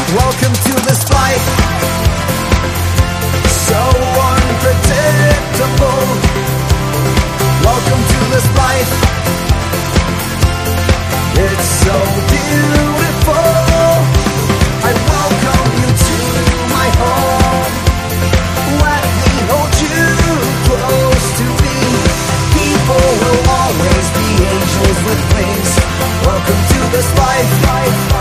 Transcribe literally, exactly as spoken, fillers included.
Welcome to this life, so unpredictable. Welcome to this life, it's so beautiful. I welcome you to my home. Let me hold you close to me. People will always be angels with wings. Welcome to this life, life, life.